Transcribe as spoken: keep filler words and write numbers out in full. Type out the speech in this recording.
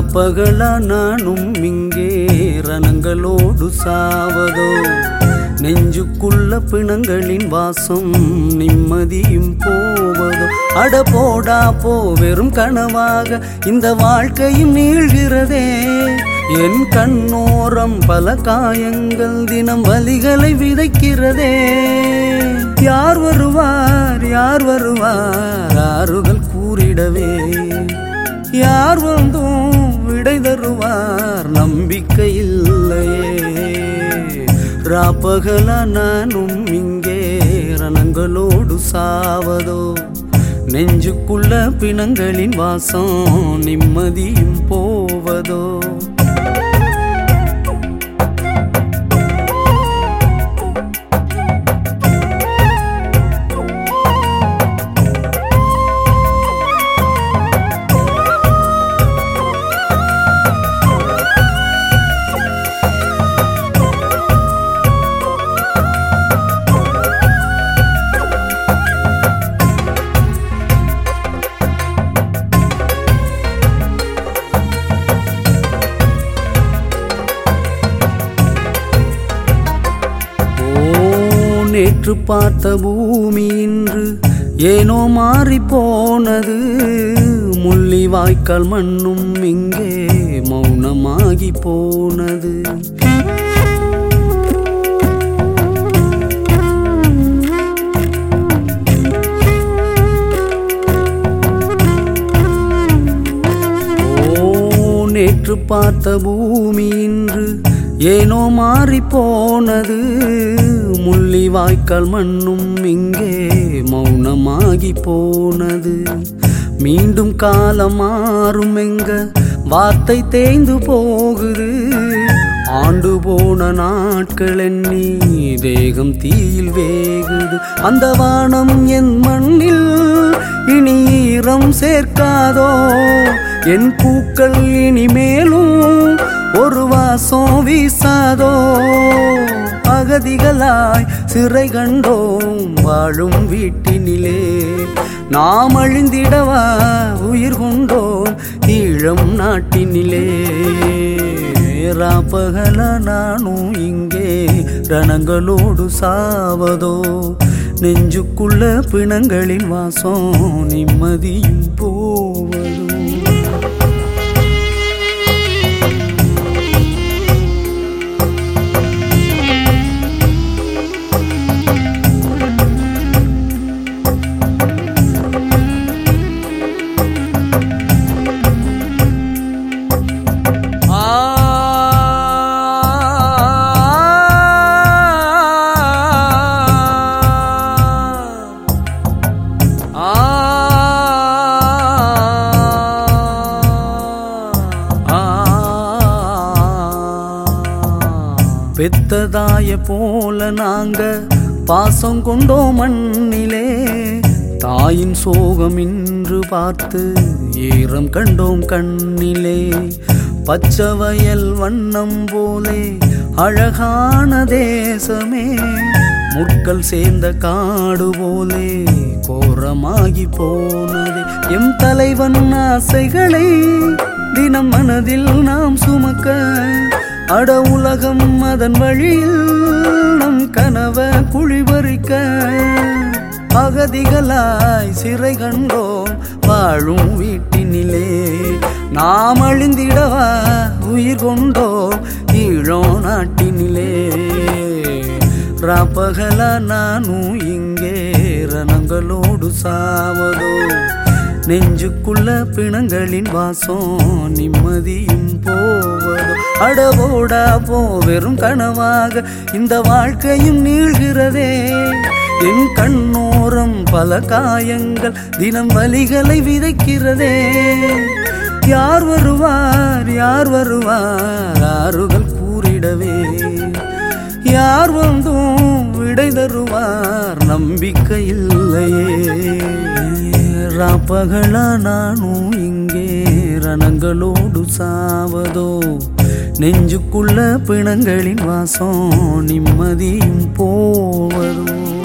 ராப்பகலா நானும் இங்கே ரணங்களோடு சாவதோ நெஞ்சுக்குள்ள பிணங்களின் வாசம் நிம்மதியும் போவதோ அட போடா போ வெறும் கனவாக இந்த வாழ்க்கையும் நீள்கிறதே என் கண்ணோரம் பல காயங்கள் தினம் வலிகளை விதைக்கிறதே யார் வருவார் யார் வருவார் ஆறுகள் கூறிடவே யார் வந்தும் விடை தருவார் நம்பிக்கை இல்லையே ராப்பகலா நானும் இங்கே ரணங்களோடு சாவதோ நெஞ்சுக்குள்ள பிணங்களின் வாசம் நிம்மதியும் போவதோ நேற்று பார்த்த பூமி இன்று ஏனோ மாறி போனது முள்ளி வாய்க்கால் மண்ணும் இங்கே மௌனமாகி போனது ஓ நேற்று பார்த்த பூமி இன்று ஏனோ மாறி போனது முள்ளி வாய்க்கால் மண்ணும் இங்கே மௌனமாகி போனது மீண்டும் காலம் மாறும் எங்க வார்த்தை தேய்ந்து போகுது ஆண்டு போன நாட்கள் எண்ணி தேகம் தீயில் வேகுது அந்த வானம் என் மண்ணில் இனி ஈரம் சேர்க்காதோ என் பூக்கள் இனிமேலும் ஒரு வாசம் வீசாதோ அகதிகளாய் சிறை கண்டோம் வாழும் வீட்டினிலே நாம் அழிந்திடவா உயிர் கொண்டோம் ஈழம் நாட்டினிலே ராப்பகலா நானும் இங்கே ரணங்களோடு சாவதோ நெஞ்சுக்குள்ள பிணங்களின் வாசம் நிம்மதியும் போவதோ பெத்ததாய போல நாங்க பாசம் கொண்டோம் மண்ணிலே தாயின் சோகம் இன்று பார்த்து ஈரம் கண்டோம் கண்ணிலே பச்சை வயல் வண்ணம் போலே அழகான தேசமே முட்கள் சேர்ந்த காடு போலே கோரமாகி போனதே எம் தலைவன் ஆசைகளை தினம் மனதில் நாம் சுமக்க அட உலகம் அதன் வழியில் நம் கனவ குழிபறிக்க அகதிகளாய் சிறை கண்டோம் வாழும் வீட்டினிலே நாம் அழிந்திடவா உயிர் கொண்டோம் ஈழம் நாட்டினிலே ராப்பகலா நானும் இங்கே ரணங்களோடு சாவதோ நெஞ்சுக்குள்ள பிணங்களின் வாசம் நிம்மதியும் போவதோ அடவோடா போ வெறும் கனவாக இந்த வாழ்க்கையும் நீள்கிறதே என் கண்ணோரம் பல காயங்கள் தினம் வலிகளை விதைக்கிறதே யார் வருவார் யார் வருவார் ஆறுகள் கூறிடவே யார் வந்தும் விடை தருவார் நம்பிக்கை இல்லையே ராப்பகலா நானும் இங்கே ரணங்களோடு சாவதோ நெஞ்சுக்குள்ள பிணங்களின் வாசம் நிம்மதியும் போவதோ